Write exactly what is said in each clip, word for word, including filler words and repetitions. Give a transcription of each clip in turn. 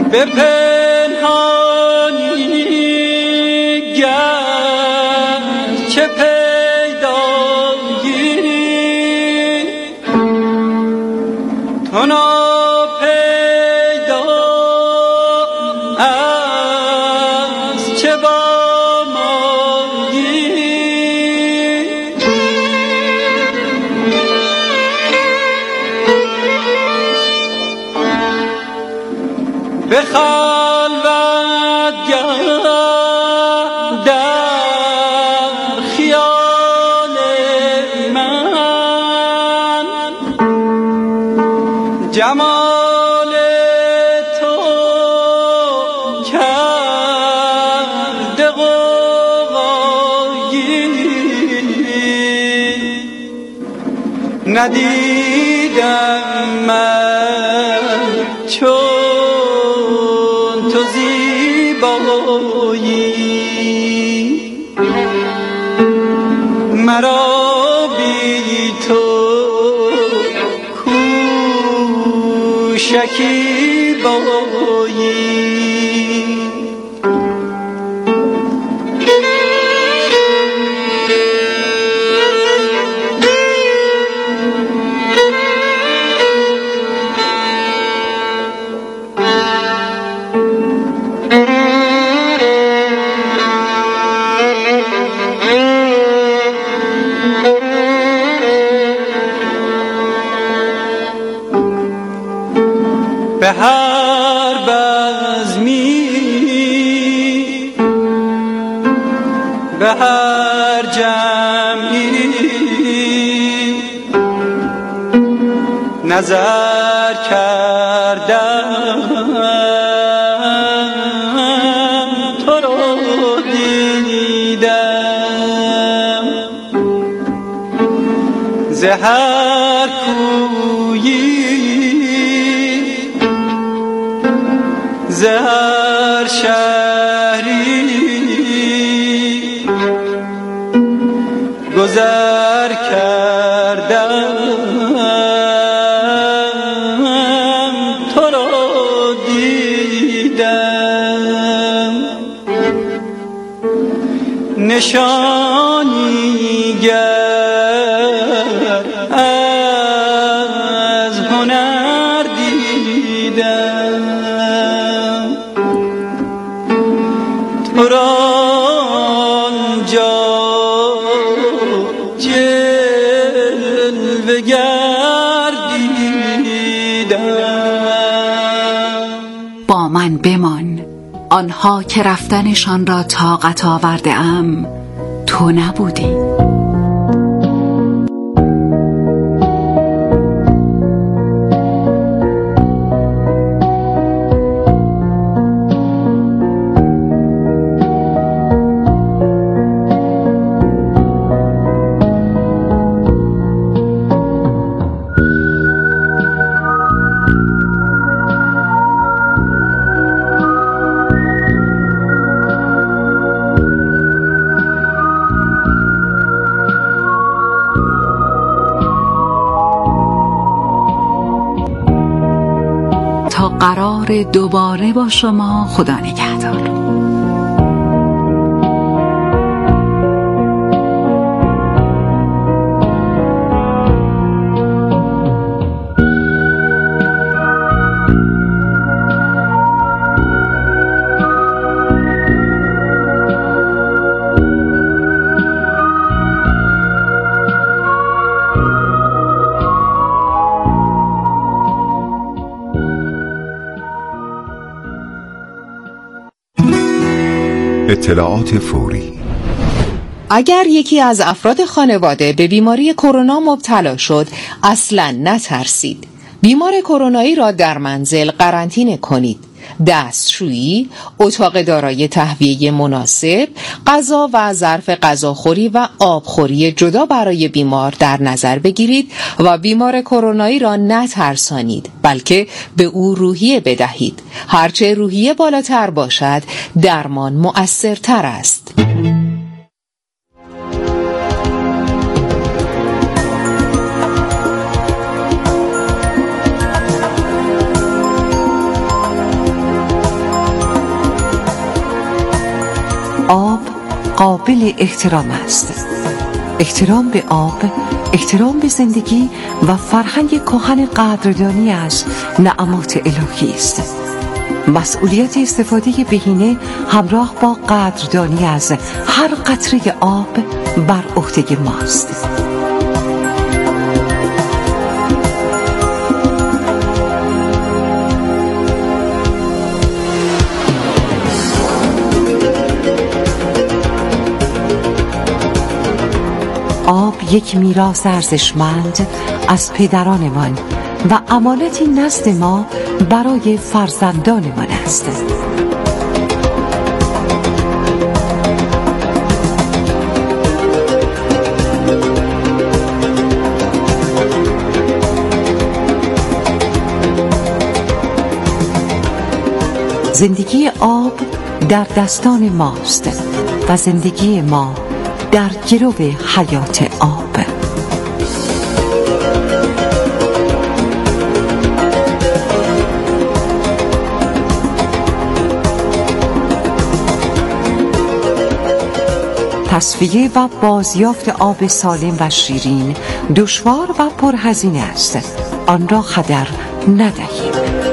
به پنهانی گرچه پیدایی تو ناپیدا از چه با مایی به خلوت گردم در خیال من جمال تو کرده غوغایی ندیدم من چون تو زیبایی مرا بی تو کو شکیبایی به هر بزمی به هر جمعی نظر کردم تو رو دیدم ز هر کویی ز هر شهری گذر کردم تو را دیدم نشانی گر از هنر دیدم تو را آنجا جلوه گر دیدم. با من بمان، آنها که رفتنشان را طاقت آورده ام تو نبودی. تا قرار دوباره با شما، خدا نگهدار. اطلاعات فوری. اگر یکی از افراد خانواده به بیماری کرونا مبتلا شد، اصلاً نترسید. بیمار کرونایی را در منزل قرنطینه کنید. دستشویی، اتاق دارای تهویه مناسب، غذا و ظرف غذاخوری و آبخوری جدا برای بیمار در نظر بگیرید و بیمار کرونایی را نترسانید، بلکه به او روحیه بدهید. هرچه روحیه بالاتر باشد، درمان مؤثرتر است. آب قابل احترام است. احترام به آب، احترام به زندگی و فرهنگ کهن قدردانی از نعمات الهی است. مسئولیت استفاده بهینه همراه با قدردانی از هر قطره آب بر عهده ماست. آب یک میراث ارزشمند از پدرانمان و امانتی نزد ما برای فرزندانمان است. زندگی آب در دستان ماست و زندگی ما در گرو حیات آب. تصفیه و بازیافت آب سالم و شیرین دشوار و پرهزینه است. آن را هدر ندهیم.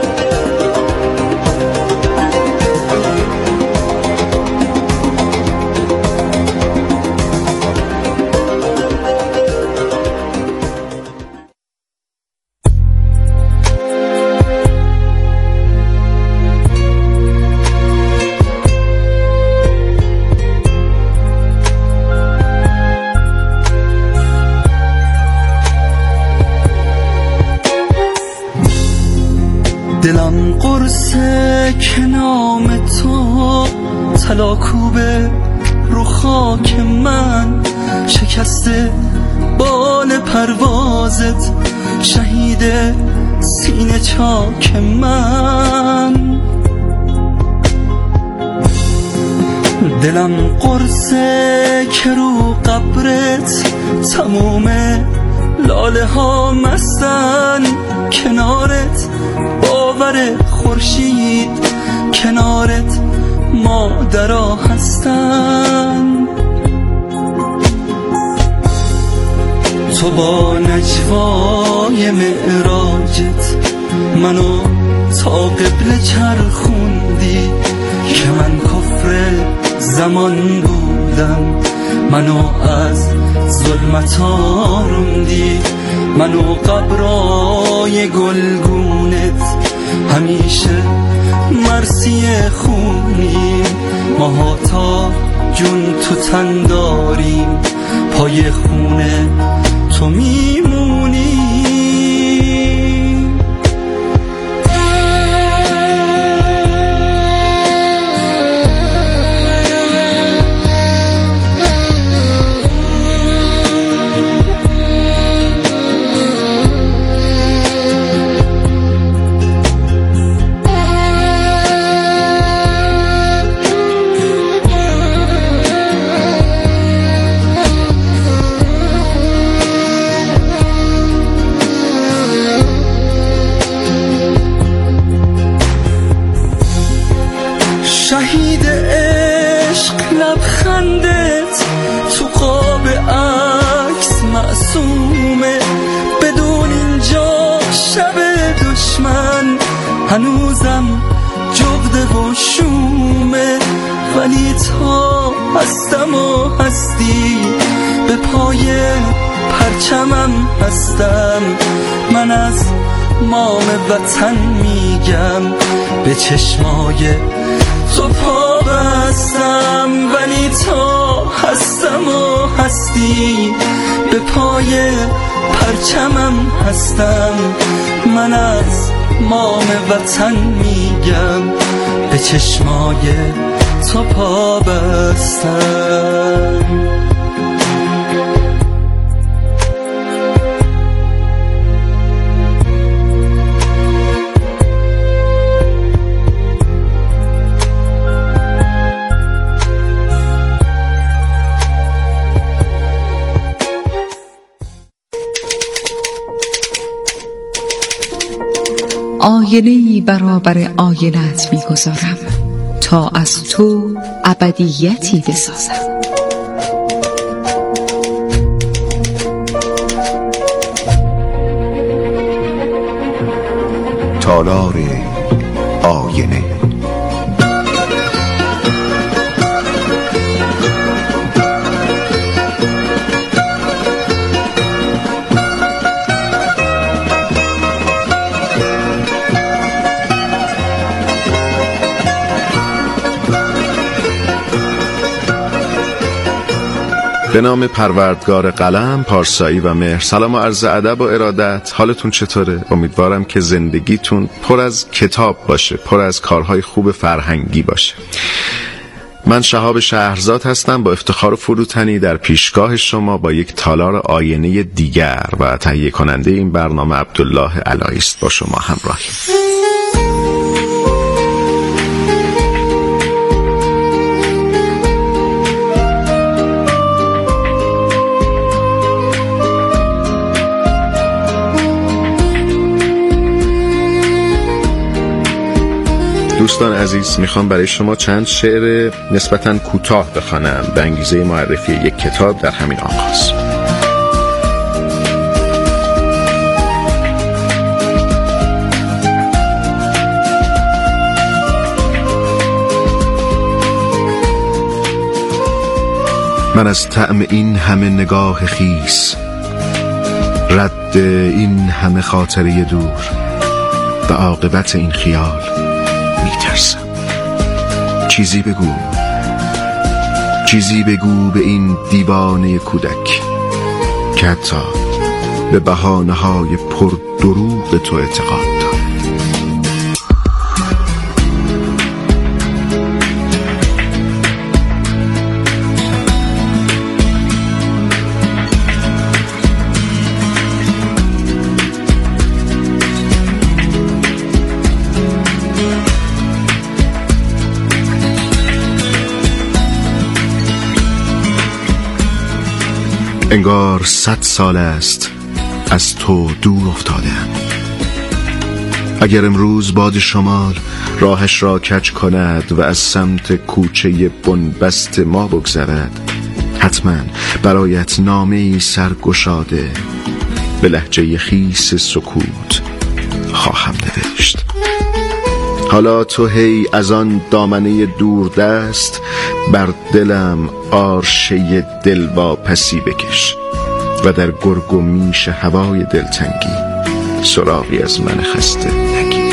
دلم قرصه که نام تو تلاکوبه رو خاک من شکسته بال پروازت شهید سینه چاک من. دلم قرصه که رو قبرت تموم لاله ها مستن کنارت باور خورشید کنارت مادرها هستن. تو با نجوای معراجت منو تا قبله چرخوندی که من کفر زمان بودم، منو از ظلمت آروندی، منو قبرای گلگونت همیشه مرسی خونی. ماها تا جون تو تن داریم پای خونه تو میمونی. شهید عشق لبخندت تو قاب عکس معصومه، بدون اینجا شب دشمن هنوزم جغده و شومه. ولی تا هستم و هستی به پای پرچمم هستم، من از مام وطن میگم به چشمای تو پا بستم. ولی تا هستم و هستی به پای پرچمم هستم، من از مام وطن میگم به چشمای تو پا بستم. آینه‌ای برابر آینه‌ات می‌گذارم، تا از تو ابدیتی بسازم. تالار آینه. به نام پروردگار قلم، پارسایی و مهر. سلام و عرض ادب و ارادت. حالتون چطوره؟ امیدوارم که زندگیتون پر از کتاب باشه، پر از کارهای خوب فرهنگی باشه. من شهاب شهرزاد هستم، با افتخار و فروتنی در پیشگاه شما با یک تالار آینه دیگر و تهیه کننده این برنامه عبدالله علایی است. با شما همراهیم. دوستان عزیز، میخوام برای شما چند شعر نسبتاً کوتاه بخوانم به انگیزه معرفی یک کتاب در همین آغاز. من از طعم این همه نگاه خیس، رد این همه خاطره دور، به عاقبت این خیال میترسم. چیزی بگو، چیزی بگو به این دیوانه کودک که حتی به بهانه‌های پر دروغ تو اعتقاد دارد. انگار صد سال است از تو دور افتادم. اگر امروز باد شمال راهش را کج کند و از سمت کوچه بنبست ما بگذرد، حتما برایت نامه‌ای سرگشاده به لهجه خیس سکوت خواهم نوشت. حالا تو هی از آن دامنه دوردست بر دلم آرشه دلواپسی بکش و در گرگ و میش هوای دلتنگی سراغی از من خسته نگیر.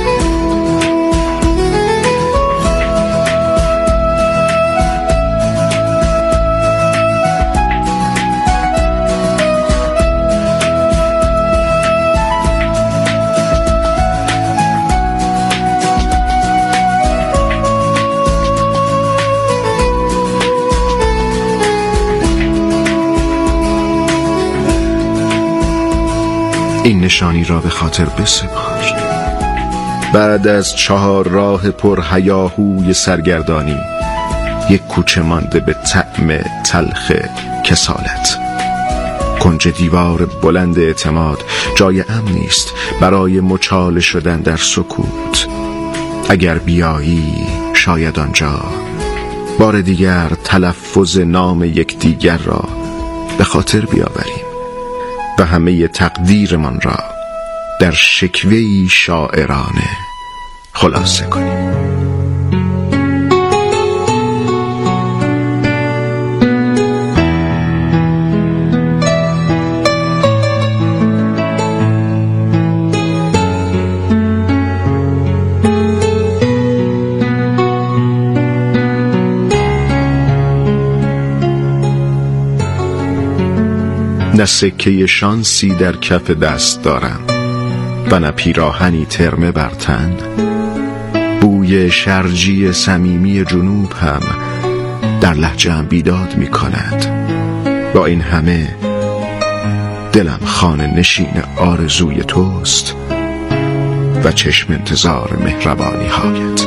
این نشانی را به خاطر بسپار. بعد از چهار راه پر هیاهوی سرگردانی، یک کوچه مانده به طعم تلخ کسالت. کنج دیوار بلند اعتماد جای امنی است برای مچاله شدن در سکوت. اگر بیایی شاید آنجا بار دیگر تلفظ نام یکدیگر را به خاطر بیاوریم و همه تقدیرمان را در شکوه‌ای شاعرانه خلاصه کنیم. نه سکه شانسی در کف دست دارم و نه پیراهنی ترمه بر تن. بوی شرجی صمیمی جنوب هم در لهجه‌ام بیداد می کند. با این همه دلم خانه نشین آرزوی توست و چشم انتظار مهربانی هایت.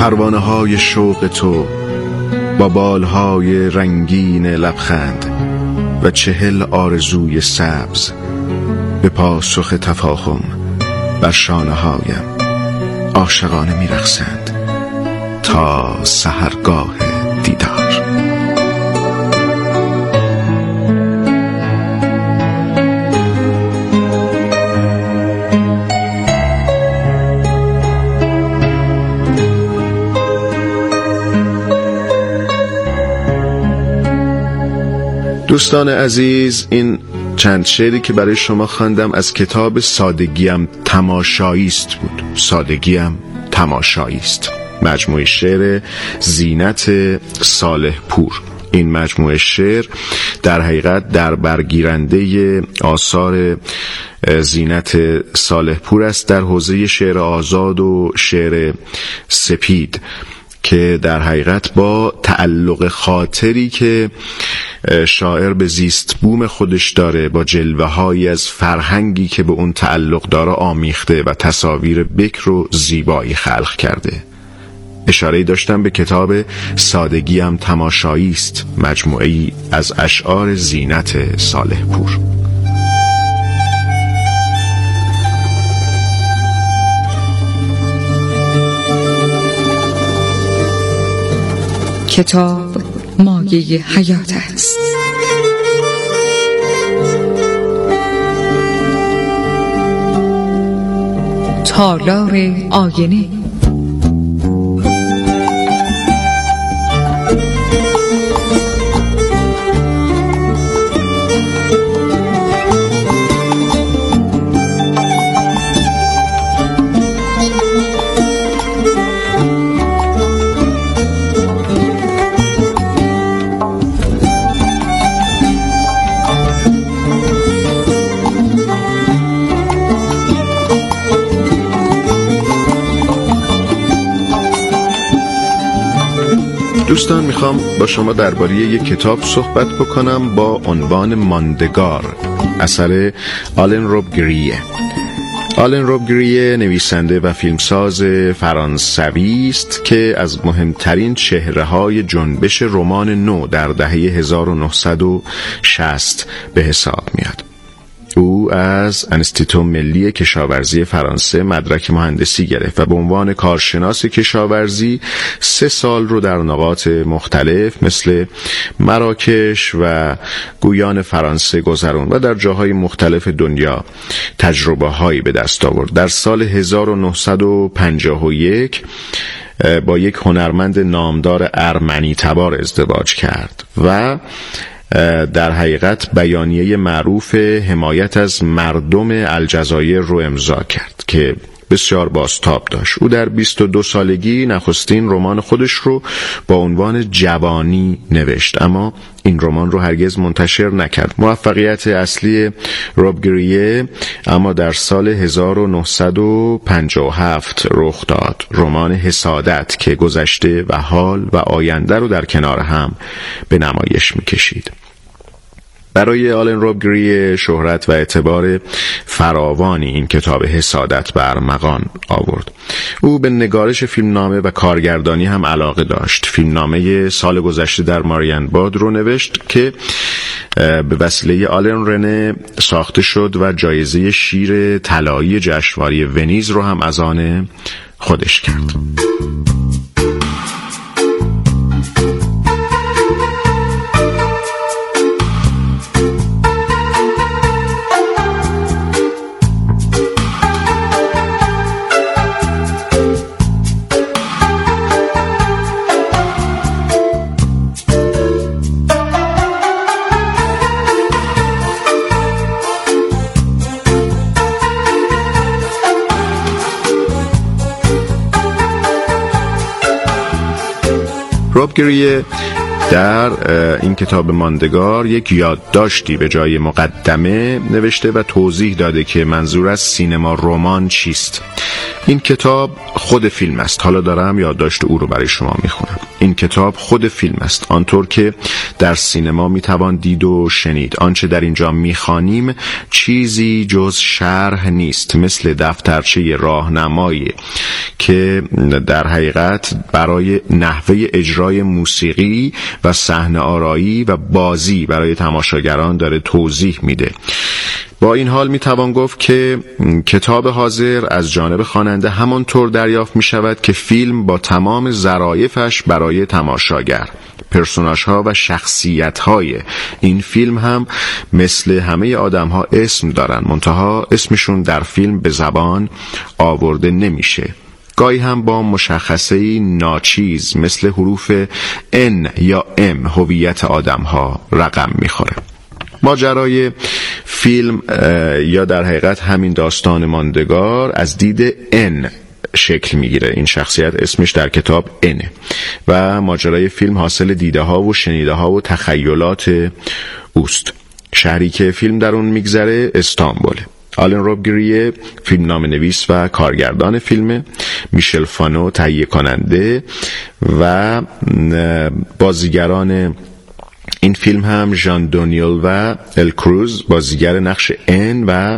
پروانه های شوق تو با بالهای رنگین لبخند و چهل آرزوی سبز به پاسخ تفاهم بر شانه هایم عاشقانه می رقصند تا سحرگاه دیدار. دوستان عزیز، این چند شعری که برای شما خواندم از کتاب سادگیم تماشایی است بود. سادگیم تماشایی است، مجموعه شعر زینت صالح پور. این مجموعه شعر در حقیقت در برگیرنده آثار زینت صالح پور است در حوزه شعر آزاد و شعر سپید، که در حقیقت با تعلق خاطری که شاعر به زیست بوم خودش داره، با جلوه هایی از فرهنگی که به اون تعلق داره آمیخته و تصاویر بکر و زیبایی خلق کرده. اشاره‌ای داشتم به کتاب سادگیم تماشایی است، مجموعه‌ای از اشعار زینت صالح پور. کتاب مایه حیات است. تالار آینه. دوستان، میخوام با شما درباره یک کتاب صحبت بکنم با عنوان ماندگار، اثر آلن روبگریه. آلن روبگریه نویسنده و فیلمساز فرانسوی است که از مهمترین چهره‌های جنبش رمان نو در دهه هزار و نهصد و شصت به حساب میاد. او از انستیتو ملی کشاورزی فرانسه مدرک مهندسی گرفت و به عنوان کارشناس کشاورزی سه سال رو در نقاط مختلف مثل مراکش و گویان فرانسه گذرون و در جاهای مختلف دنیا تجربه هایی به دست آورد. در سال هزار و نهصد و پنجاه و یک با یک هنرمند نامدار ارمنی تبار ازدواج کرد و در حقیقت بیانیه معروف حمایت از مردم الجزایر رو امضا کرد که بسیار بازتاب داشت. او در بیست و دو سالگی نخستین رمان خودش رو با عنوان جوانی نوشت، اما این رمان رو هرگز منتشر نکرد. موفقیت اصلی روبگریه اما در سال هزار و نهصد و پنجاه و هفت رخ داد، رمان حسادت که گذشته و حال و آینده رو در کنار هم به نمایش می‌کشید. برای آلن روبگریه شهرت و اعتبار فراوانی این کتاب حسادت بر مغان آورد. او به نگارش فیلمنامه و کارگردانی هم علاقه داشت. فیلمنامه سال گذشته در ماریانباد رو نوشت که به وسیله آلن رنه ساخته شد و جایزه شیر طلایی جشنواره ونیز رو هم از آن خودش کرد. روبگریه در این کتاب ماندگار یک یادداشتی به جای مقدمه نوشته و توضیح داده که منظور از سینما رمان چیست. این کتاب خود فیلم است. حالا دارم یادداشت او رو برای شما میخونم. این کتاب خود فیلم است، آنطور که در سینما میتوان دید و شنید. آنچه در اینجا میخوانیم چیزی جز شرح نیست، مثل دفترچه راهنمایی که در حقیقت برای نحوه اجرای موسیقی و صحنه آرایی و بازی برای تماشاگران داره توضیح میده. با این حال میتوان گفت که کتاب حاضر از جانب خواننده همانطور دریافت میشود که فیلم با تمام ظرافش برای تماشاگر. پرسوناژها و شخصیت‌های این فیلم هم مثل همه آدم‌ها اسم دارن، منتها اسمشون در فیلم به زبان آورده نمیشه. گاهی هم با مشخصه‌ای ناچیز مثل حروف N یا M هویت آدم‌ها رقم میخوره. ماجرای فیلم یا در حقیقت همین داستان ماندگار از دید N شکل میگیره. این شخصیت اسمش در کتاب N و ماجرای فیلم حاصل دیده ها و شنیده ها و تخیلات اوست. شهری که فیلم در اون میگذره استانبول. آلن روب گریه فیلمنامه نویس و کارگردان فیلم، میشل فانو تهیه کننده و بازیگران این فیلم هم ژان دونیل و ال کروز بازیگر نقش ان و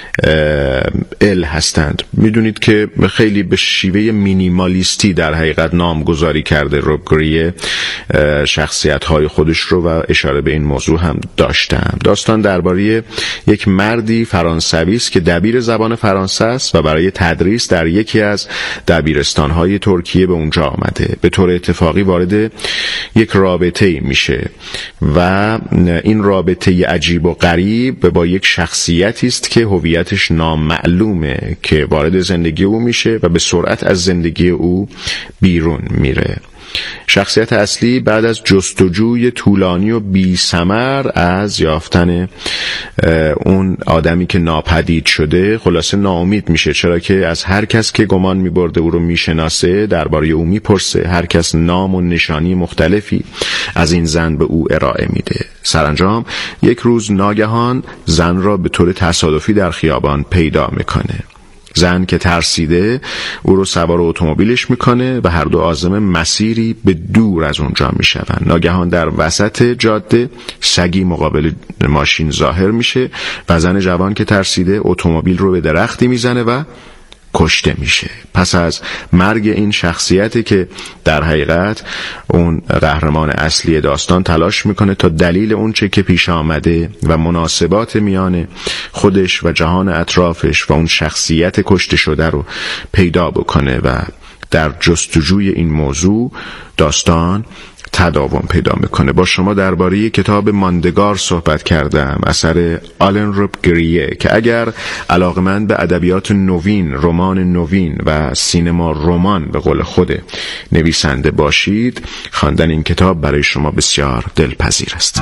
ال هستند. میدونید که خیلی به شیوه مینیمالیستی در حقیقت نامگذاری کرده روب گریه شخصیت های خودش رو و اشاره به این موضوع هم داشتم. داستان درباره یک مردی فرانسوی است که دبیر زبان فرانسه است و برای تدریس در یکی از دبیرستان های ترکیه به اونجا آمده. به طور اتفاقی وارد یک رابطه میشه و این رابطه عجیب و غریب با یک شخصیتی است که هویتش نامعلومه که وارد زندگی او میشه و به سرعت از زندگی او بیرون میره. شخصیت اصلی بعد از جستجوی طولانی و بی ثمر از یافتن اون آدمی که ناپدید شده خلاصه ناامید میشه، چرا که از هر کس که گمان میبرده او رو میشناسه درباره او میپرسه. هر کس نام و نشانی مختلفی از این زن به او ارائه میده. سرانجام یک روز ناگهان زن را به طور تصادفی در خیابان پیدا میکنه. زن که ترسیده او رو سوار اتومبیلش میکنه و هر دو عازم مسیری به دور از اونجا میشون. ناگهان در وسط جاده سگی مقابل ماشین ظاهر میشه و زن جوان که ترسیده اتومبیل رو به درختی میزنه و کشته میشه. پس از مرگ این شخصیتی که در حقیقت اون قهرمان اصلی داستان تلاش میکنه تا دلیل اون چه که پیش آمده و مناسبات میان خودش و جهان اطرافش و اون شخصیت کشته شده رو پیدا بکنه و در جستجوی این موضوع داستان تداوم پیدا میکنه. با شما درباره کتاب ماندگار صحبت کردم، اثر آلن روب گریه، که اگر علاقمند به ادبیات نوین، رمان نوین و سینما رمان به قول خود نویسنده باشید، خواندن این کتاب برای شما بسیار دلپذیر است.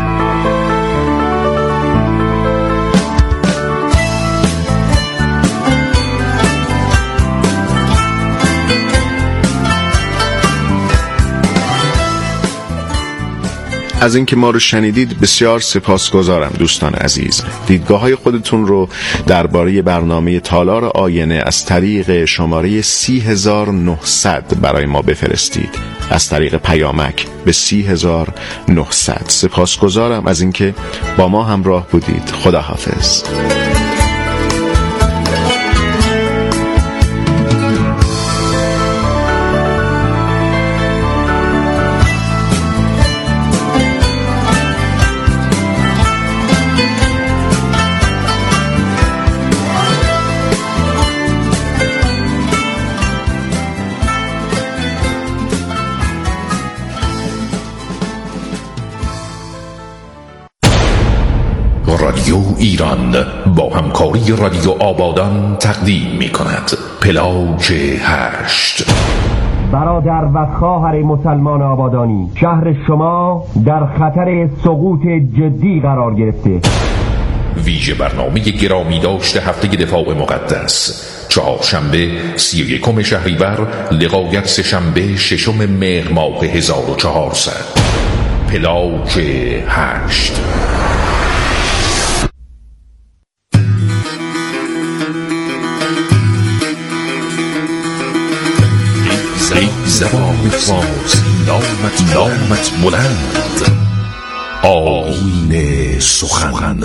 از اینکه ما رو شنیدید بسیار سپاسگزارم دوستان عزیز. دیدگاه‌های خودتون رو درباره برنامه تالار آینه از طریق شماره سی هزار و نهصد برای ما بفرستید، از طریق پیامک به سی هزار و نهصد. سپاسگزارم از اینکه با ما همراه بودید. خداحافظ. رادیو ایران با همکاری رادیو آبادان تقدیم می کند پلاک هشت. برادر و خواهر مسلمان آبادانی، شهر شما در خطر سقوط جدی قرار گرفته. ویژه برنامه گرامی داشته هفته دفاع مقدس، چهارشنبه سی و یکم شهریور لقایت سه‌شنبه ششم مهر ماه هزار و چهارصد. پلاک هشت. ای زبان فارسی نامت نامت بلند، آیین سخن.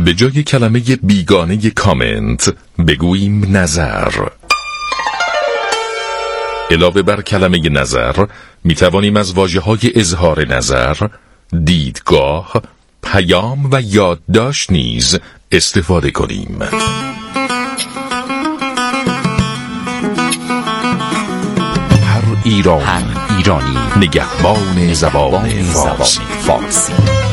به جای کلمه بیگانه کامنت بگوییم نظر. علاوه بر کلمه نظر می توانیم از واژه‌های اظهار نظر، دیدگاه، پیام و یادداشت نیز استفاده کنیم. هر ایرانی, هر ایرانی نگهبان زبان فارسی. فارسی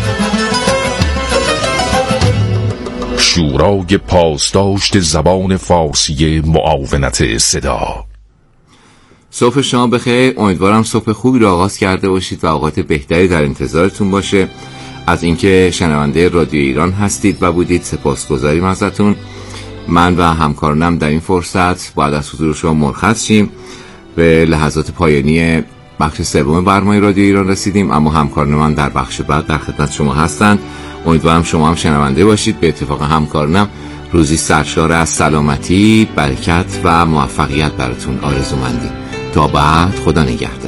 شورای پاسداشت زبان فارسی معاونت صدا. صبح شما بخیر. امیدوارم صبح خوبی رو آغاز کرده باشید و اوقات بهتری در انتظارتون باشه. از اینکه شنونده رادیو ایران هستید و بودید سپاسگزاریم ازتون. من و همکارانم در این فرصت بعد از حضور شما مرخص شیم. به لحظات پایانی بخش سوم برنامه رادیو ایران رسیدیم، اما همکاران من در بخش بعد در خدمت شما هستند. امیدوارم شما هم شنونده باشید. به اتفاق همکارانم روزی سرشار از سلامتی، برکت و موفقیت براتون آرزومندیم. تا بعد، خدا نگهدار.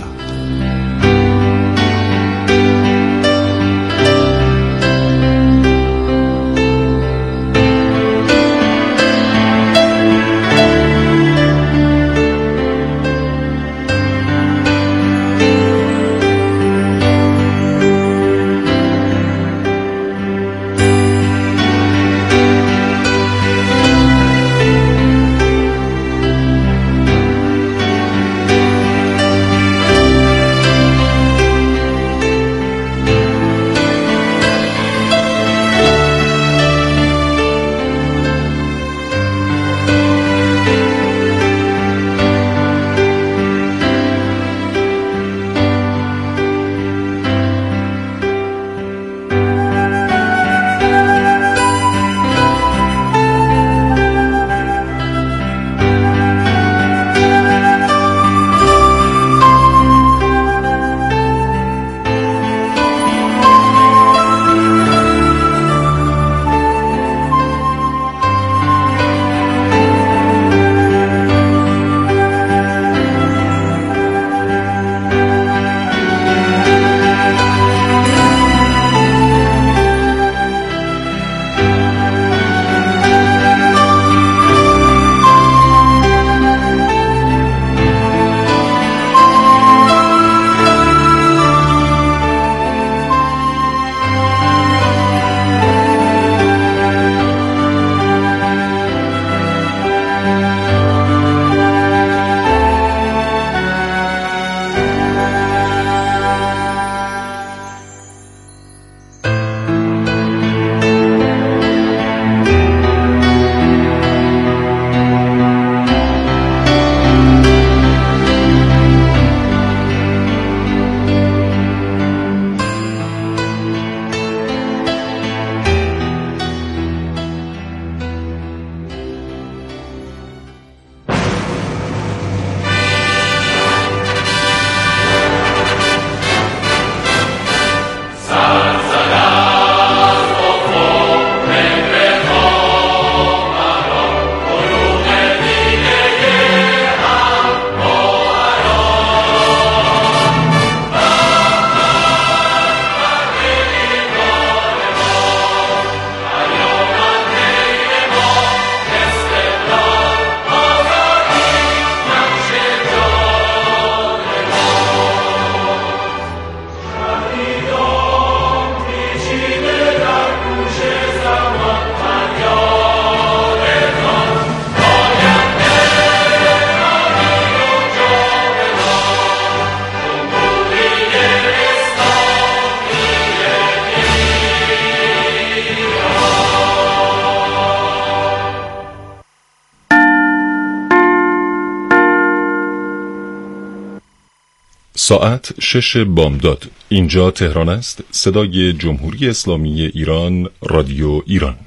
ساعت شش بامداد. اینجا تهران است. صدای جمهوری اسلامی ایران، رادیو ایران.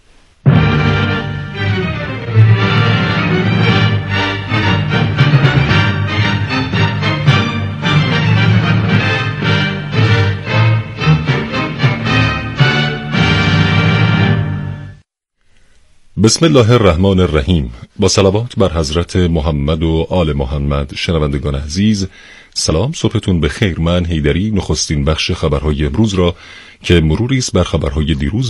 بسم الله الرحمن الرحیم. با صلوات بر حضرت محمد و آل محمد. شنوندگان عزیز، سلام، صبحتون بخیر. من حیدری نخستین بخش خبرهای امروز را که مروری است بر خبرهای دیروز